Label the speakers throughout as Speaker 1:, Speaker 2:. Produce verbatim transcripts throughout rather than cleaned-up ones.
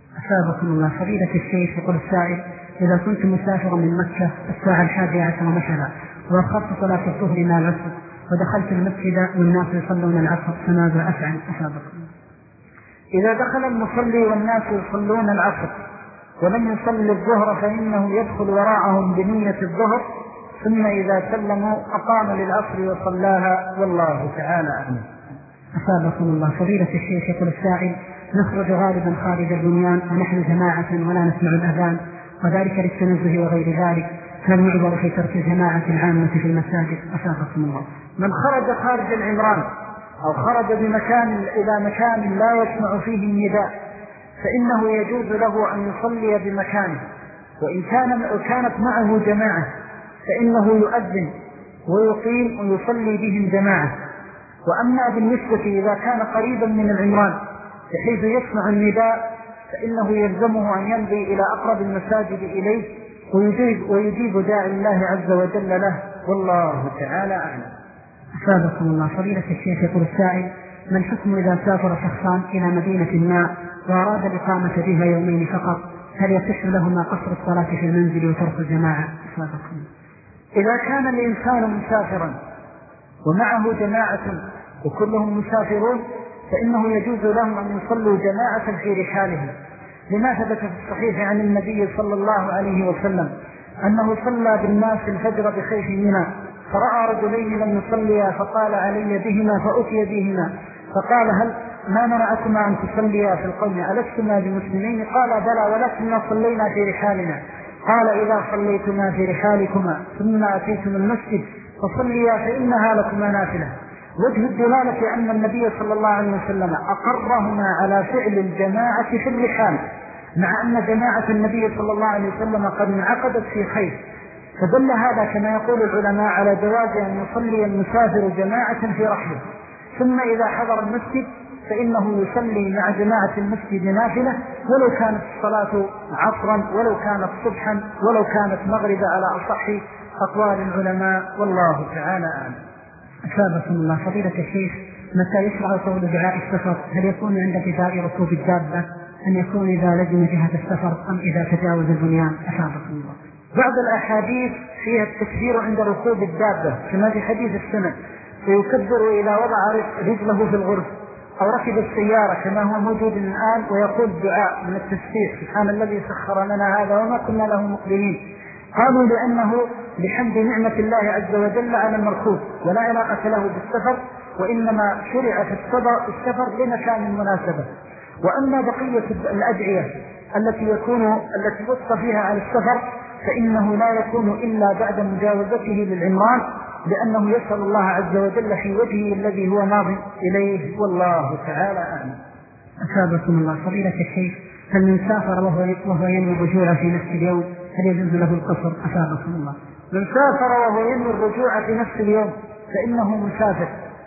Speaker 1: أثابكم الله. فضيلة الشيخ، يقول السائل: إذا كنت مسافرا من مكة الساعة الحادية عشر مثلا وأخذت صلاة الظهر مع العصر ودخلت المسجد والناس يصلون العصر فماذا أفعل؟ أثابكم.
Speaker 2: إذا دخل المصلي والناس يصلون العصر ولم يصلي الظهر فإنه يدخل وراءهم بنية الظهر، ثم إذا سلموا أقام للعصر وصلاها، والله تعالى أعلم.
Speaker 1: أثابكم الله. فضيلة الشيخ، يقول السائل: نخرج غالبا خارج البنيان ونحن جماعة ولا نسمع الأذان وذلك للتنزه وغير ذلك، هل يعذر في ترك الجماعة العامة في المساجد؟ أثابكم الله.
Speaker 2: من خرج خارج العمران أو خرج بمكان إلى مكان لا يسمع فيه النداء فإنه يجوز له أن يصلي بمكانه، وإن كان كانت معه جماعة فإنه يؤذن ويقيم ويصلي بهم جماعة. وأما بالنسبة إذا كان قريبا من العمران بحيث يسمع النداء فإنه يلزمه أن يمضي إلى أقرب المساجد إليه ويجيب, ويجيب داعي الله عز وجل له، والله تعالى أعلم.
Speaker 1: أثابكم الله. فضيلة الشيخ، يقول السائل: ما الحكم إذا سافر شخصان إلى مدينة ما وأراد الإقامة بها يومين فقط، هل يصح لهما قصر الصلاة في المنزل وترك الجماعة؟ أثابكم.
Speaker 2: إذا كان الإنسان مسافرا ومعه جماعة وكلهم مسافرون فإنه يجوز لهم أن يصلوا جماعة في رحالهم، لما ثبت في الصحيح عن النبي صلى الله عليه وسلم أنه صلى بالناس الفجر بخيف منى، فرأى رجلين لم يصليا فقال: علي بهما، فأتي بهما فقال: هل ما منعكما أن تصليا في القوم؟ ألستما بمسلمين؟ قال: بلى، ولكننا صلينا في رحالنا. قال: إذا صليتما في رحالكما ثم أتيتم المسجد فصليا فإنها لكما نافلة. وجه الدلالة أن النبي صلى الله عليه وسلم أقرهما على فعل الجماعة في الرحال، مع أن جماعة النبي صلى الله عليه وسلم قد انعقدت في خير، فدل هذا كما يقول العلماء على جواز أن يصلي المسافر جماعة في رحله، ثم إذا حضر المسجد فإنه يصلي مع جماعة المسجد نافلة، ولو كانت الصلاة عصرا ولو كانت صبحا ولو كانت مغربا على أصح أقوال العلماء، والله تعالى أعلم.
Speaker 1: أثابكم الله. فضيلة الشيخ، متى يشرع قول دعاء السفر؟ هل يكون عند ابتداء ركوب الدابة أن يكون إذا لزم جهة السفر أم إذا تجاوز البنيان؟ أثابكم الله.
Speaker 2: بعض الأحاديث فيها التكبير عند ركوب الدابة كما في حديث السنة، فيكبر إلى وضع رجله في الغرف، أو ركب السيارة كما هو موجود الآن ويقول دعاء من التسبيح: سبحان الذي سخر لنا هذا وما كنا له مقرنين. قالوا لأنه بحمد نعمة الله عز وجل على المركوب ولا علاقة له بالسفر، وإنما شرع في السفر لمكان المناسبة. وأما بقية الأدعية التي يكون التي وصف فيها على السفر فإنه لا يكون إلا بعد مجاوزته للعمران، لأنه يسأل الله عز وجل في وجهه الذي هو ناظر إليه، والله تعالى أعلم.
Speaker 1: أثابكم الله. فضيلة الشيخ، هل من سافر وهو ينوي الرجوع في نفس اليوم هل يجوز له القصر؟ أثابكم الله.
Speaker 2: من سافر وهو ينوي الرجوع في نفس اليوم فإنه مسافر،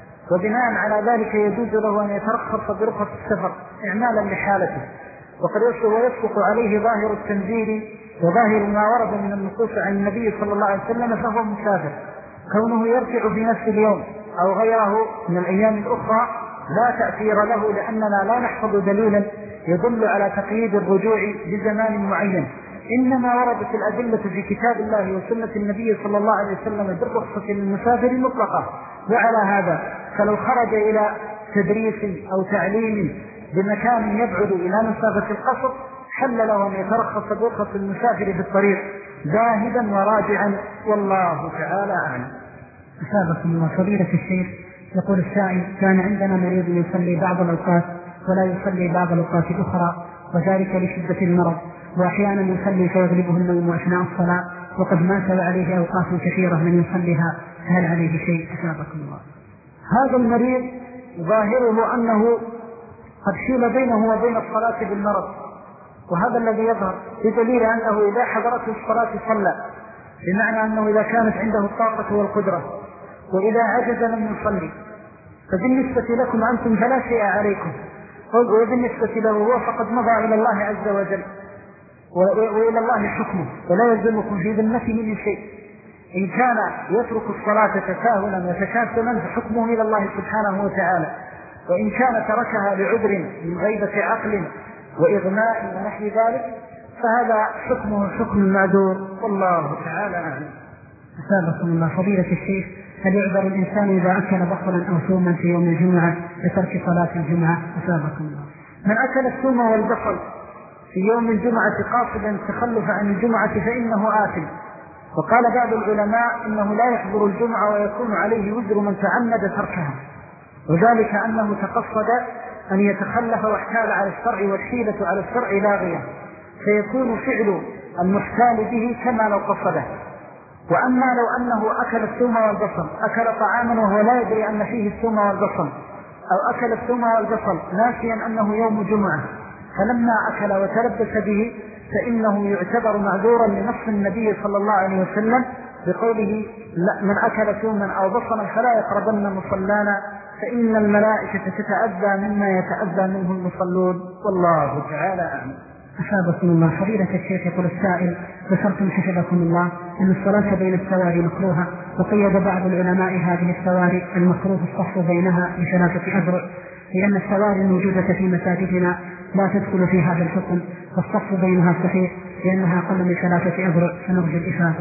Speaker 2: وبناء على ذلك يجوز له أن يترخص برخص السفر إعمالا لحالته، وقد يسبق عليه ظاهر التنزيل وظاهر ما ورد من النصوص عن النبي صلى الله عليه وسلم، فهو مسافر. كونه يرجع في نفس اليوم أو غيره من الأيام الأخرى لا تأثير له، لأننا لا نحفظ دليلا يدل على تقييد الرجوع بزمان معين، إنما وردت الأدلة في كتاب الله وسنة النبي صلى الله عليه وسلم بالرخصة للمسافر مطلقة. وعلى هذا فلو خرج إلى تدريس أو تعليم بمكان يبعد إلى مسافة القصر حل له أن يترخص برخص المسافر في الطريق ذاهبا وراجعا، والله تعالى أعلم.
Speaker 1: أثابكم الله. فضيلة الشيخ، يقول السائل: كان عندنا مريض يصلي بعض الأوقات ولا يصلي بعض الأوقات الأخرى، وذلك لشدة المرض، وأحيانا يصلي فيغلبه النوم أثناء الصلاة، وقد مات وعليه أوقات كثيرة من يصليها، هل عليه شيء؟ أثابكم الله.
Speaker 2: هذا المريض ظاهره أنه قد حيل بينه وبين الصلاة بالمرض، وهذا الذي يظهر بدليل أنه إذا حضرته الصلاة صلى، بمعنى أنه إذا كانت عنده الطاقة والقدرة، وإذا عجز لم يصلي. فبالنسبة لكم أنتم فلا شيء عليكم، وبالنسبة له هو فقد مضى إلى الله عز وجل وإلى الله حكمه، ولا يلزمكم في ذمته من شيء. إن كان يترك الصلاة تساهلا وتكاسلا فحكمه إلى الله سبحانه وتعالى، وإن كان تركها لعذر من غيبة عقل وإغماء ونحو ذلك، فهذا حكمه حكم المعذور، والله تعالى أعلم.
Speaker 1: أسابقكم الله. فضيلة الشيخ، هل يعذر الإنسان إذا أكل بصلا أو ثوما في يوم الجمعة لترك صلاة الجمعة؟ أسابقكم الله.
Speaker 2: من أكل الثوم والبصل في يوم الجمعة قاصدا التخلف عن الجمعة فإنه آثم. وقال بعض العلماء إنه لا يحضر الجمعة ويكون عليه وزر من تعمد تركها، وذلك أنه تقصد أن يتخلف واحتال على الشرع، والحيلة على الشرع لاغية، فيكون فعل المحتال به كما لو قصده. وأما لو أنه أكل الثوم والبصل، أكل طعاما وهو لا يدري أن فيه الثوم والبصل، أو أكل الثوم والبصل ناسيا أنه يوم جمعة فلما أكل وتلبس به، فإنه يعتبر معذورا لنص النبي صلى الله عليه وسلم بقوله من أكل ثوما أو بصلا فلا يقربن مصلانا فإن الملائكة تتأذى مما يتأذى منه المصلون، والله تعالى أعلم.
Speaker 1: أحابكم الله. فضيلة الشيخ، يقول السائل: ذكرتم حفظكم الله أن الصلاة بين السواري مكروهة، وقيد بعض العلماء هذه السواري المكروه الصف بينها بثلاثة أذرع، لأن السواري الموجودة في مساجدنا لا تدخل في هذا الحكم، فالصف بينها صحيح لأنها أقل من ثلاثة أذرع، فنرجو الإفادة.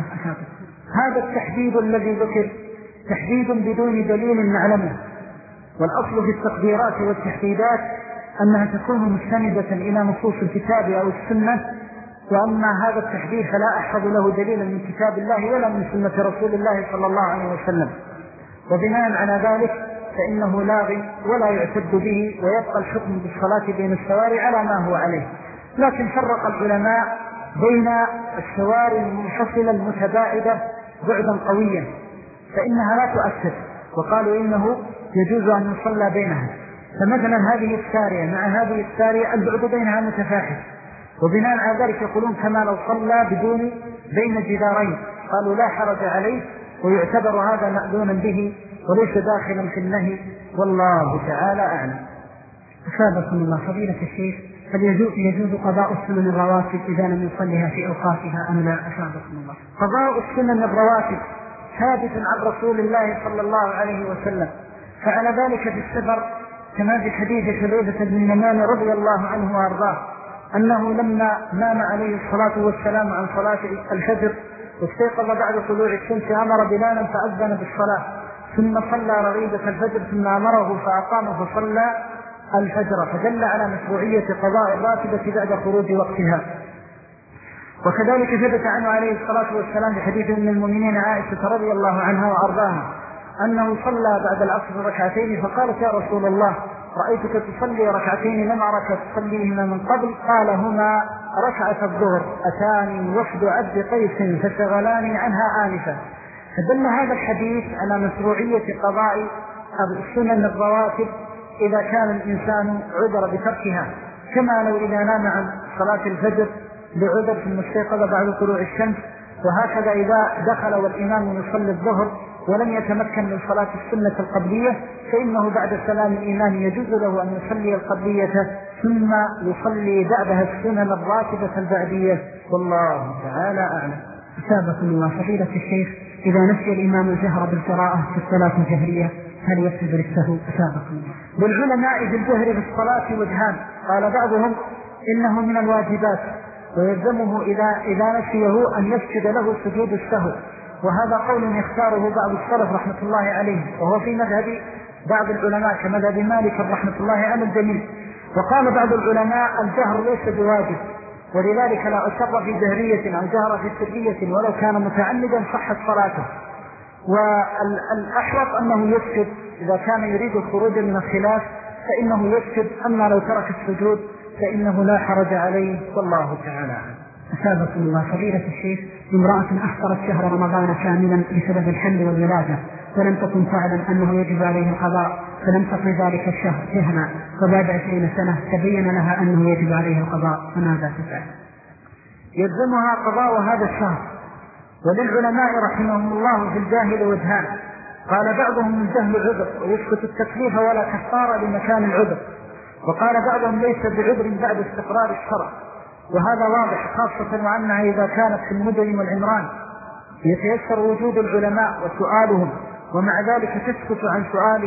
Speaker 2: هذا التحديد الذي ذكر تحديد بدون دليل نعلمه، والأصل في التقديرات والتحديدات أنها تكون مستندة إلى نصوص الكتاب أو السنة، وأما هذا التحديد فلا أحفظ له دليلا من كتاب الله ولا من سنة رسول الله صلى الله عليه وسلم، وبناء على ذلك فإنه لاغي ولا يعتد به، ويبقى الحكم بالصلاة بين السواري على ما هو عليه. لكن فرق العلماء بين السواري المنفصلة المتباعدة بعدا قويا فإنها لا تؤثر، وقالوا إنه يجوز أن يصلى بينها. فمثلا هذه السارية مع هذه السارية البعد بينها متفاحش، وبناء على ذلك يقولون كما لو صلى بدون بين جدارين، قالوا لا حرج عليه، ويعتبر هذا مأذونا به وليس داخلا في النهي، والله تعالى أعلم.
Speaker 1: أسابقكم الله. فضيلة الشيخ، هل يجوز, يجوز قضاء السنن الرواتب إذا لم يصليها في أوقاتها أم لا؟ أسابقكم الله.
Speaker 2: قضاء السنن الرواتب ثابت عن رسول الله صلى الله عليه وسلم، فعلى ذلك في السفر كما في حديث حذيفة بن اليمان رضي الله عنه وارضاه أنه لما نام عليه الصلاة والسلام عن صلاة الفجر واستيقظ بعد طلوع الشمس أمر بلالا فأذن بالصلاة، ثم صلى رغيبة الفجر، ثم أمره فأقام فصلى الفجر، فدل على مشروعية قضاء الراتبة بعد خروج وقتها. وكذلك ثبت عنه عليه الصلاة والسلام بحديث من المؤمنين عائشة رضي الله عنها وأرضاها أنه صلى بعد العصر ركعتين، فقالت: يا رسول الله رأيتك تصلي ركعتين لم أرك تصليهما من قبل، قال: هما ركعة الظهر، أتاني وفد عبد قيس فشغلاني عنها آنفا. فدل هذا الحديث على مشروعية قضاء السنن الرواتب إذا كان الإنسان عذر بتركها، كما لو إذا نام عن صلاة الفجر لعذر ثم استيقظ بعد طلوع الشمس، وهكذا إذا دخل والإمام يصلي الظهر ولم يتمكن من صلاة السنة القبلية فإنه بعد سلام الإمام يجوز له أن يصلي القبلية ثم يصلي بعدها السنن الراتبة البعدية، والله تعالى أعلم.
Speaker 1: أسابقكم الله. فضيلة الشيخ، إذا نسي الإمام الجهر بالقراءة في الصلاة الجهرية هل يسجد للسهو؟ أسابقكم الله.
Speaker 2: والعلماء في الجهر في الصلاة وجهان، قال بعضهم إنه من الواجبات ويلزمه إذا, إذا نسيه أن يسجد له سجود السهو، وهذا قول يختاره بعض السلف رحمة الله عليه، وهو في مذهب بعض العلماء كمذهب مالك رحمة الله على الجميع. وقال بعض العلماء الجهر ليس بواجب، ولذلك لا أسر في جهرية أو جهر في سرية ولو كان متعمدا صحت صلاته. والأحوط أنه يسجد إذا كان يريد الخروج من الخلاف فإنه يسجد، أما لو ترك السجود فإنه لا حرج عليه، والله تعالى.
Speaker 1: أسابقكم الله. فضيلة الشيخ، امرأة أفطرت شهر رمضان كاملا بسبب الحمل والولادة ولم تكن تعلم أنه يجب عليه القضاء، فلم تقضي ذلك الشهر جهلا، وبعد عشرين سنة تبين لها أنه يجب عليه القضاء، فماذا تفعل؟
Speaker 2: يلزمها قضاء هذا الشهر. وللعلماء رحمهم الله في الجاهل وجهان، قال بعضهم من جهل العذر ويسقط التكليف ولا كفارة لمكان العذر، وقال بعضهم ليس بعذر بعد استقرار الشرع، وهذا واضح، خاصة وأنها إذا كانت في المدن والعمران يتيسر وجود العلماء وسؤالهم، ومع ذلك تسكت عن سؤالهم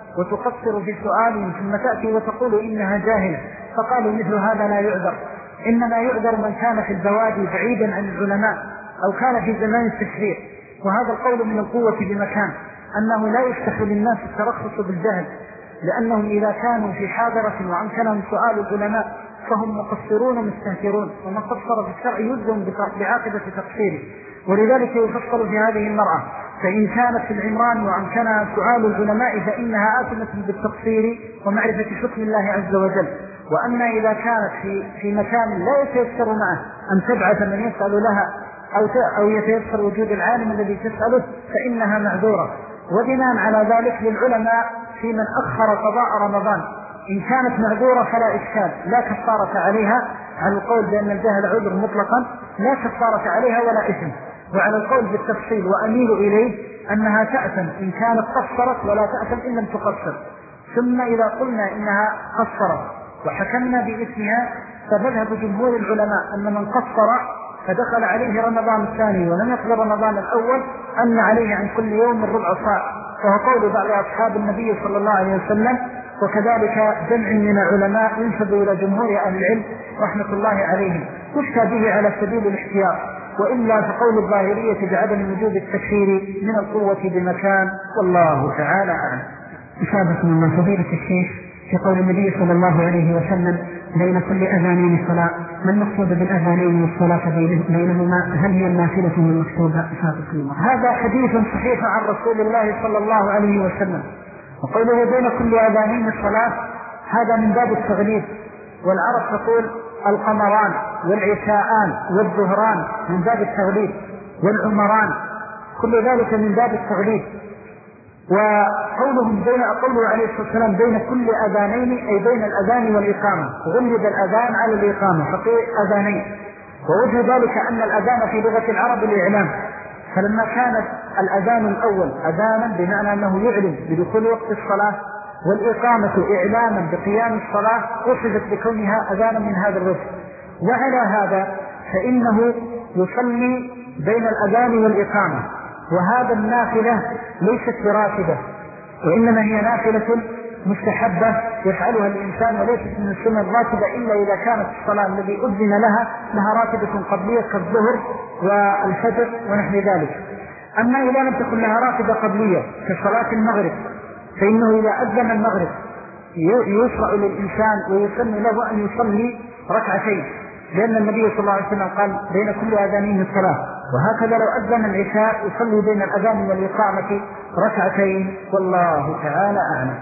Speaker 2: وتقصر في سؤالهم ثم تأتي وتقول إنها جاهلة، فقالوا مثل هذا لا يعذر، إنما يعذر من كان في البوادي بعيدا عن العلماء أو كان في زمان التشريع. وهذا القول من القوة بمكان، أنه لا يفتح للناس الترخص بالجهل، لأنهم إذا كانوا في حاضرة وأمكنهم سؤال العلماء فهم مقصرون مستهترون، ومن قصر في الشرع يلزم بعاقبة تقصيره. ولذلك يفصل في هذه المرأة، فإن كانت في العمران وأمكنها سؤال العلماء فإنها آثمة بالتقصير ومعرفة حكم الله عز وجل. وأما إذا كانت في, في مكان لا يتيسر معه أن تبعث من يسأل لها أو, أو يتيسر وجود العالم الذي تسأله فإنها معذورة. وبناء على ذلك للعلماء في من أخر قضاء رمضان إن كانت معذورة فلا إشكال، لا كفارة عليها، على القول بأن الجهل عذر مطلقا لا كفارة عليها ولا إثم. وعلى القول بالتفصيل وأميل إليه أنها تأثم إن كانت قصرت ولا تأثم إن لم تقصر. ثم إذا قلنا إنها قصرت وحكمنا بإثمها فمذهب جمهور العلماء أن من قصر فدخل عليه رمضان الثاني ولم يقضي رمضان الأول أن عليه عن كل يوم من ربع صاع، وهو قول بعض أصحاب النبي صلى الله عليه وسلم، وكذلك جمع من العلماء ينسب إلى جمهور أهل العلم رحمة الله عليهم، يفتى به على سبيل الاحتياط. وإلا فقول الظاهرية بعدم وجود التكفير من القوة بمكان، والله تعالى أعلم.
Speaker 1: إشابكم الله فضيلة الشيخ في قول النبي صلى الله عليه وسلم بين كل أذانين الصلاة، ما المقصود بالأذانين والصلاة بينهما؟ هل هي النافلة والمكتوبة؟ إشابكم الله.
Speaker 2: هذا حديث صحيح عن رسول الله صلى الله عليه وسلم. وقوله بين كل أذانين الصلاة هذا من باب التغليب، والعرب تقول القمران والعشاءان والظهران من باب التغليب، والعمران كل ذلك من باب التغليب. وقولهم بين قوله عليه الصلاة والسلام بين كل أذانين أي بين الأذان والإقامة، غلب الأذان على الإقامة فقيل أذانين. ووجه ذلك أن الأذان في لغة العرب الإعلام، فلما كانت الأذان الأول أذانا بمعنى أنه يعلم بدخول وقت الصلاة، والإقامة إعلاما بقيام الصلاة، وصفت بكونها أذانا من هذا الوجه. وعلى هذا فإنه يصلي بين الأذان والإقامة، وهذا النافلة ليست براتبة، وإنما هي نافلة مستحبة يفعلها الإنسان، وليست من السنة الراتبة إلا إذا كانت الصلاة الذي أذن لها لها راتبة قبلية كالظهر والفجر ونحو ذلك. أما إذا لم تكن لها راتبة قبلية كصلاة المغرب فإنه إذا أذن المغرب يشرع للإنسان ويسن له أن يصلي ركعتين، لأن النبي صلى الله عليه وسلم قال بين كل أذانين الصلاة. وهكذا لو أذن العشاء يصلي بين الأذان والإقامة ركعتين، والله تعالى أعلم.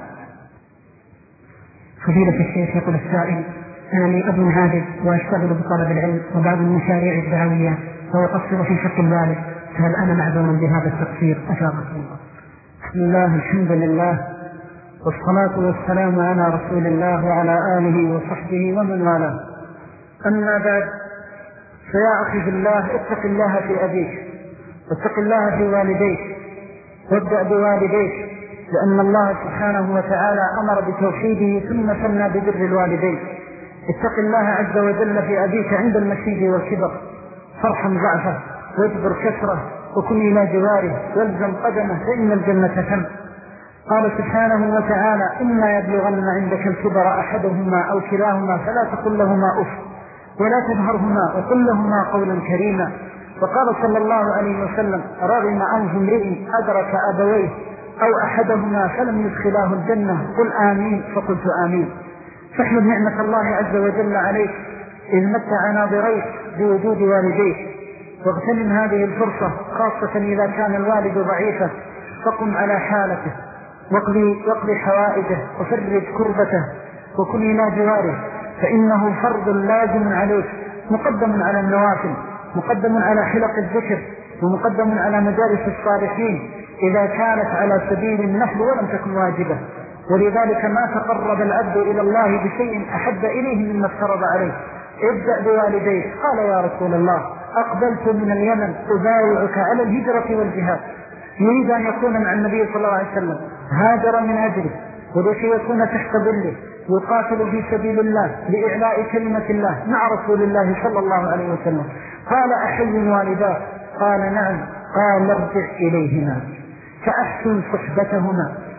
Speaker 1: فضيلة الشيخ يقول السائل: أنا لي أب عابد وأشتغل بطلب العلم وبعض المشاريع الدعوية ويقصر في حق الوالد، فهل أنا معذور بهذا التقصير؟ أشاركم الله.
Speaker 2: بسم الله، الحمد لله، والصلاة والسلام على رسول الله وعلى آله وصحبه ومن والاه. أما بعد، فيا أخي في الله اتق الله في أبيك، واتق الله في والديك، وابدأ بوالديك، لأن الله سبحانه وتعالى أمر بتوحيده ثم ثنى ببر الوالدين. اتق الله عز وجل في أبيك عند المشيب والكبر، فارحم ضعفه واجبر كسره وكن إلى جواره والزم قدمه فإن الجنة تم. قال سبحانه وتعالى: إما يبلغن عندك الكبر أحدهما أو كلاهما فلا تقل لهما أف ولا تنهرهما وقل لهما قولا كريما. وقال صلى الله عليه وسلم: رغم أنف امرئ أدرك أبويه أو أحدهما فلم يدخلاه الجنة قل آمين، فقلت آمين. فاحمد نعمة الله عز وجل عليك إذ متع ناظريك بوجود والديك، واغتنم هذه الفرصة، خاصة إذا كان الوالد ضعيفا، فقم على حالته واقضي, واقضي حوائجه وفرج كربته وكن إلى جواره، فإنه فرض لازم عليك مقدم على النوافل، مقدم على حلق الذكر، ومقدم على مجالس الصالحين إذا كانت على سبيل النفل ولم تكن واجبة. ولذلك ما تقرب العبد إلى الله بشيء أحب إليه مما افترض عليه. ابدأ بوالديك. قال: يا رسول الله أقبلت من اليمن أبايعك على الهجرة والجهاد. يريد أن يكون مع النبي صلى الله عليه وسلم، هاجر من أجله ولكي يكون تحت ظله يقاتل في سبيل الله لإعلاء كلمة الله مع رسول الله صلى الله عليه وسلم. قال: أحي والداك؟ قال: نعم. قال: ارجع إليهما فأحسن صحبتهما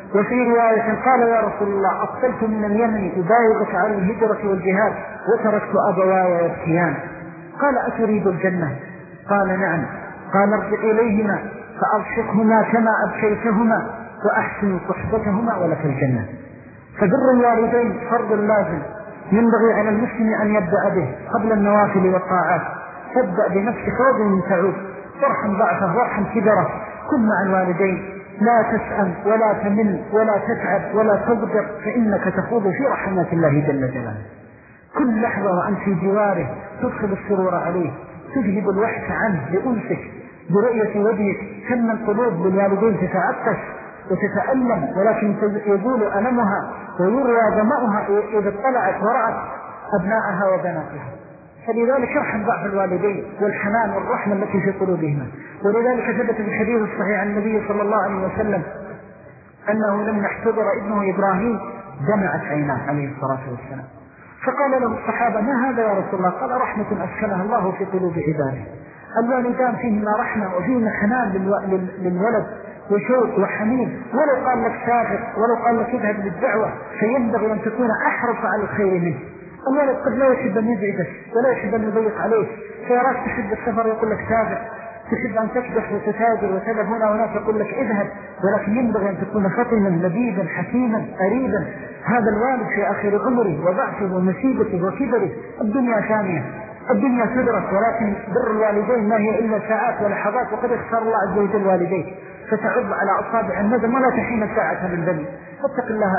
Speaker 2: وفي رواية قال يا رسول الله أقبلت من اليمن أبايعك على الهجرة والجهاد وتركت أبواي يبكيان. قال أتريد الجنة؟ قال نعم. قال ارجع إليهما فأرشقهما كما أبكيتهما وأحسن صحبتهما ولك الجنة. فبر الوالدين فرض لازم ينبغي على المسلم أن يبدأ به قبل النوافل والطاعات. تبدأ بنفسك وبمن تعود، وارحم ضعفه وارحم كبره، كن مع الوالدين، لا تسأم ولا تمل ولا تتعب ولا تضجر، فإنك تخوض في رحمات الله جل جلاله. كل لحظة وأنت في جواره تدخل السرور عليه، تجهب الوحش عنه لأنسك برؤية وجهك. كم القلوب بالوالدين تتعطش وتتألم، ولكن يزول ألمها ويروى ظمأها إذا اطلعت ورأت أبناءها وبناتها. فلذلك ارحم ضعف الوالدين والحنان والرحمة التي في قلوبهما. ولذلك ثبت في الحديث الصحيح عن النبي صلى الله عليه وسلم أنه لما احتضر ابنه إبراهيم دمعت عيناه عليه الصلاة والسلام، فقال له الصحابة ما هذا يا رسول الله؟ قال رحمة أسكنها الله في قلوب عباده. الوالدان فيهما رحمة وفيهما حنان للولد وشوق وحنين. ولو قال لك سافر ولو قال لك اذهب للدعوة فينبغي أن تكون أحرص على الخير منه. الولد قد لا يحب أن يزعجك ولا يحب أن يضيق عليك، فيراك تحب السفر يقول لك سافر، تحب أن تكدح وتتاجر وتذهب هنا وهناك يقول لك اذهب، ولكن ينبغي أن تكون فطنا لبيبا حكيما قريبا. هذا الوالد في آخر عمره وضعفه ومسيبته وكبره. الدنيا ثانية، الدنيا تدرس، ولكن بر الوالدين ما هي إلا ساعات ولحظات، وقد اختار الله عز وجل والديه فتعض على أصابع الندم ولا تحين ساعة من ذنب. فاتق الله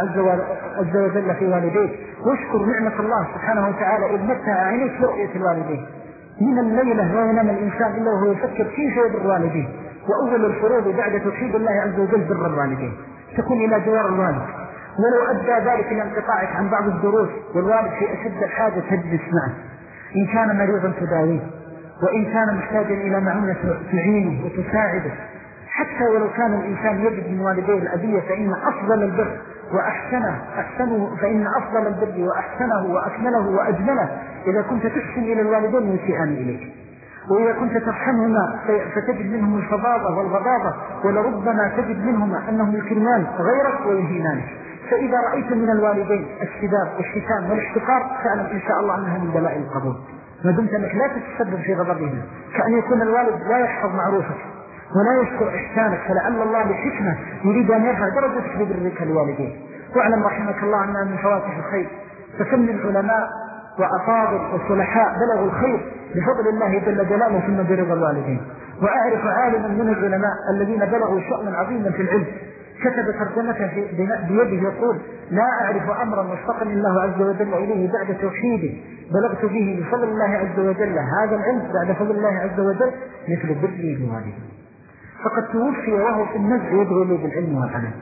Speaker 2: عز وجل في والديك، واشكر نعمة الله سبحانه وتعالى إذ متع عينيك برؤية الوالدين. من الليلة لا ينام الإنسان إلا وهو يفكر كيف يبر الوالدين. وأول الفروض بعد توحيد الله عز وجل بر الوالدين، تكون إلى جوار الوالد، ولو أدى ذلك إلى انقطاعك عن بعض الدروس والوالد في أشد الحاجة تجلس معه. إن كان مريضا تداويه، وإن كان محتاجا إلى معونة تعينه وتساعده. حتى ولو كان الإنسان يجد من والديه الأذية فإن أفضل البر وأحسنه أحسنه فإن أفضل البر وأحسنه وأكمله وأجمله إذا كنت تحسن إلى الوالدين يسيئان إليك، وإذا كنت ترحمهما فتجد منهم الفظاظة والغضاضة، ولربما تجد منهما أنهم يكرمان غيرك ويهينانك. فإذا رأيت من الوالدين السباب والشتام والاحتقار فاعلم إن شاء الله أنها من دلائل القبول، ما دمت أنك لا تتسبب في غضبهما. كأن يكون الوالد لا يحفظ معروفك ولا يشكر إحسانك، فلعل الله بحكمة يريد أن يرفع درجتك ببرك الوالدين. واعلم رحمك الله أنها من فواتح الخير. فكم من علماء وأفاضل وصلحاء بلغوا الخير بفضل الله جل جلاله ثم برضا الوالدين. وأعرف عالما من العلماء الذين بلغوا شأنا عظيما في العلم كتب ترجمته بيده يقول لا أعرف أمرا وفقني الله عز وجل إليه بعد توحيدي بلغت به بفضل الله عز وجل هذا العلم بعد فضل الله عز وجل مثل بري بوالدي. فقد توفي وهو في النزع يدعو لي بالعلم والعمل.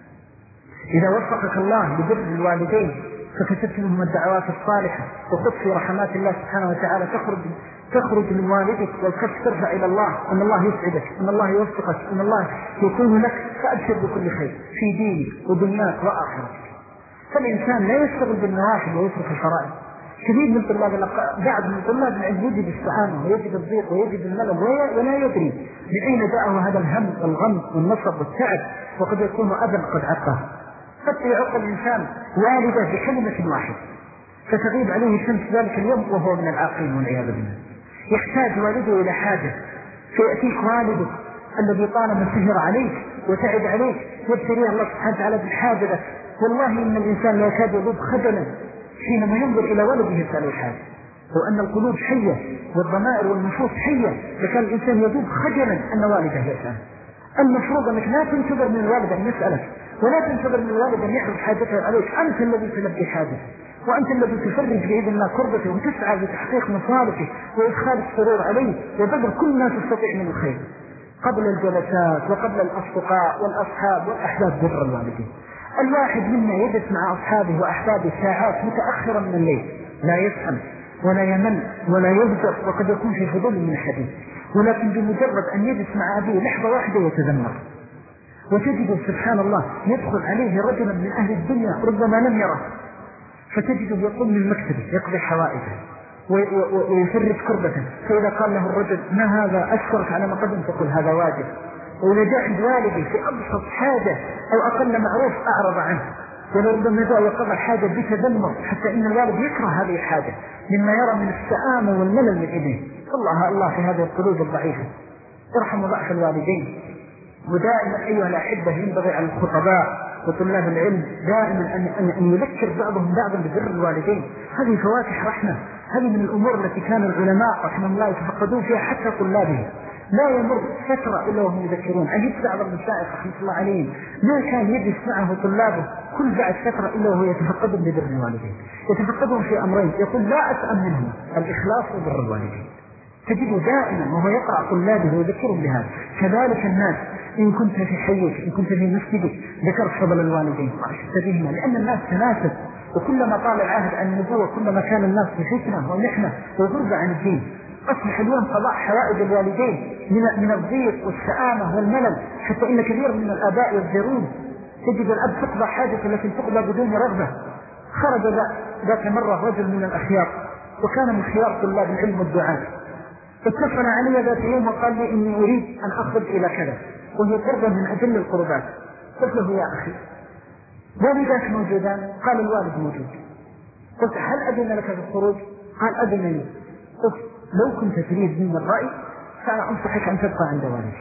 Speaker 2: إذا وفقك الله لبر الوالدين فكتبت منهم الدعوات الصالحة وخذ في رحمات الله سبحانه وتعالى تخرج تخرج من والدك والكف ترفع إلى الله، أن الله يسعدك، أن الله يوفقك، أن الله يكون لك، فأبشر بكل خير في دينك ودنياك وآخرتك. فالإنسان لا يشتغل بالنواحي ويترك الفرائض. كثير من طلاب بعض من طلاب العلم يجد السعامة ويجد الضيق ويجد الملل ولا يدري من أين جاءه هذا الهم والغم والنصب والتعب، وقد يكون أبا قد عقه. قد يعق الإنسان والده بكلمة واحدة فتغيب عليه شمس ذلك اليوم وهو من العاقين والعياذ بالله. يحتاج والده إلى حاجة، فيأتيك والدك الذي طالما سهر عليك وتعب عليك يبتليه الله سبحانه وتعالى بالحاجة لك. والله إن الإنسان لا يكاد يذوب خجلا حينما ينظر إلى ولده يسأل الحاجة. وأن القلوب حية والضمائر والنفوس حية، فكان الإنسان يذوب خجلا أن والده يسأل. المفروض أنك لا تنتظر من الوالد أن يسألك، ولا تنتظر من الوالد أن يعرض حاجته عليك. أنت الذي تلبي حاجته، وأنت الذي تفرج بإذن الله كربته وتسعى لتحقيق مصالحه وإدخال السرور عليه وبذل كل ما تستطيع من الخير قبل الجلسات وقبل الأصدقاء والأصحاب والأحباب. بر الوالدين. الواحد منا يجلس مع أصحابه وأحبابه ساعات متأخرا من الليل لا يسأم ولا يمل ولا يزجر، وقد يكون في فضول من الحديث، ولكن بمجرد أن يجلس مع أبيه لحظة واحدة يتذمر. وتجد سبحان الله يدخل عليه رجلا من أهل الدنيا ربما لم يره، فتجده يقوم من مكتبه يقضي حوائجه ويفرج كربته. فإذا قال له الرجل ما هذا أشكرك على ما قدمت تقول هذا واجب، وإذا جاء عند والدي في أبسط حاجة أو أقل معروف أعرض عنه، ولربما جاء وقضى حاجة بتذمر حتى إن الوالد يكره هذه الحاجة مما يرى من السآمة والملل من ابنه. الله الله في هذه القلوب الضعيفة ارحموا ضعف الوالدين. ودائما أيها الأحبة ينبغي على الخطباء وطلاب العلم دائما أن, أن, أن يذكر بعضهم بعضا ببر الوالدين. هذه فواتح رحمة، هذه من الأمور التي كان العلماء رحمه الله يتفقدون فيها حتى طلابهم. لا يمر فترة إلا وهم يذكرون. أجد بعض المشايخ رحمه الله عليهم ما كان يجلس معه طلابه كل بعد فترة إلا وهو يتفقدون ببر الوالدين، يتفقدون في أمرين يقول لا أسأل منهم الإخلاص وبر الوالدين. تجده دائما وهو يقرأ طلابه ويذكرهم بهذا. كذلك الناس إن كنت في حيك إن كنت في مسجدك ذكرت فضل الوالدين وعشت بهما، لأن الناس تناسب، وكلما طال العهد عن النبوة كلما كان الناس بفتنة ومحنة وغربة عن الدين. أصبح اليوم قضاء حوائج الوالدين من من الضيق والسآمة والملل، حتى إن كثير من الآباء يبذرون. تجد الأب تقضى حاجة التي تقضى بدون رغبة. خرج ذات مرة رجل من الأخيار وكان من خيار طلاب العلم والدعاء، اتصل علي ذات يوم وقال لي إني أريد أن أخرج إلى كذا، وهي قربة من أجل القربات. قلت له يا أخي والداك موجودان؟ قال الوالد موجود. قلت هل أذن لك بالخروج؟ قال أذن لي. قلت لو كنت تريد من الرأي فأنا أنصحك أن تبقى عند والدك.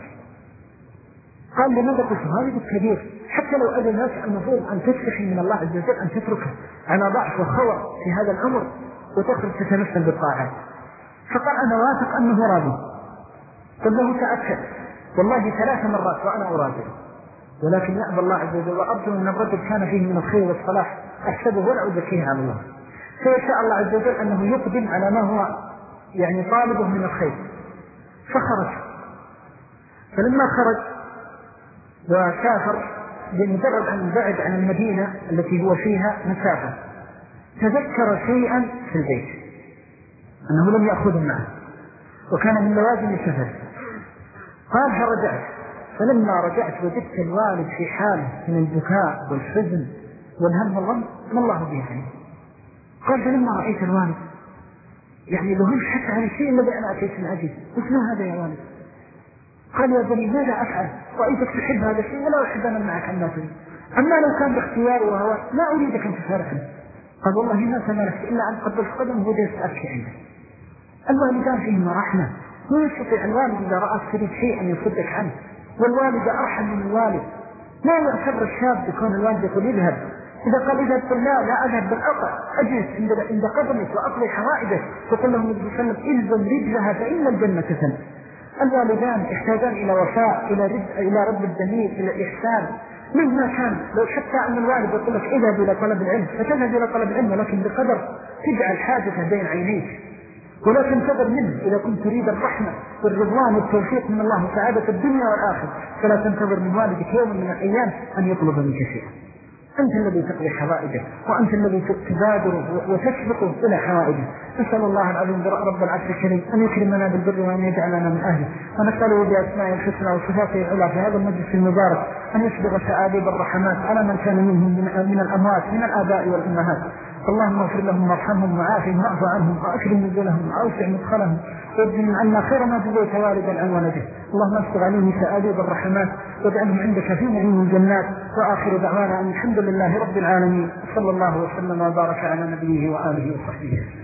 Speaker 2: قال لماذا؟ قلت والدك كبير، حتى لو أذن لك المفروض أن تستحي من الله عز وجل أن تتركه على ضعف وخور في هذا الأمر وتخرج تتمثل بالطاعات. فقال أنا واثق أنه راضي. قل له تأكد والله ثلاث مرات وأنا أراجع، ولكن يأبى الله عز وجل، وأرجو أن الرجل كان فيه من الخير والصلاح أحسبه ولا أزكيه على الله، فيشاء الله عز وجل أنه يقدم على ما هو يعني طالبه من الخير. فخرج. فلما خرج وسافر بمجرد أن بعد عن المدينة التي هو فيها مسافة تذكر شيئا في البيت أنه لم يأخذه معه وكان من لوازم السفر. قال فرجعت، فلما رجعت وجدت الوالد في حاله من البكاء والحزن والهم والغم ما الله به عنه. قال فلما رأيت الوالد يعني له حتى عن الشيء الذي أنا أتيت من أجل، قلت له هذا يا والد؟ قال يا بني ماذا أفعل؟ رأيتك تحب هذا الشيء ولا أحب أنا معك عما تريد، أما لو كان باختياري وهو لا أريدك أن تفارقني. قال والله ما سملت إلا أن قبلت قدمه وجلست أبكي عنده. الوالدان فيهما رحمة، لا يستطيع الوالد إذا رأى تريد شيء أن يصدك عنه، والوالد أرحم من الوالد. لا يعتبر الشاب بكون الوالد يقول يذهب، إذا قال إذا قل لا لا أذهب بالأقع أجلس عند قدمك وأقضي حوائجك، فقل لهم النبي صلى الله عليه وسلم إلزم رجلها فإن الجنة سنة. الوالدان يحتاجان إلى وفاء، إلى رد إلى رب الجميل، إلى إحسان مهما كان. لو حتى أن الوالد يقول لك اذهب إلى طلب العلم فتذهب إلى طلب العلم، ولكن بقدر تجعل حاجته بين عينيك، ولا تنتظر منه. إذا كنت تريد الرحمة والرضوان والتوفيق من الله وسعادة الدنيا والآخرة فلا تنتظر من والدك يوم من الأيام أن يطلب منك شيئا. أنت الذي تقضي حوائجه، وأنت الذي تبادر وتسبقه إلى حوائجه. نسأل الله العظيم رب العرش الكريم أن يكرمنا بالبر وأن يجعلنا من أهله، ونسأله بأسمائه الحسنى وصفاته العلى في هذا المجلس المبارك أن يسبغ سآليب الرحمات على من كان منهم من الأموات من الآباء والأمهات. اللهم اغفر لهم وارحمهم وعافهم واعف عنهم وأكرم نزلهم وأوسع مدخلهم وابن عنا خير ما جزيت والدا عن ولده. اللهم اسبغ عليهم سآليب الرحمات واجعلهم عندك في نعيم الجنات. وآخر دعوانا أن الحمد لله رب العالمين، صلى الله وسلم وبارك على نبيه وآله وصحبه.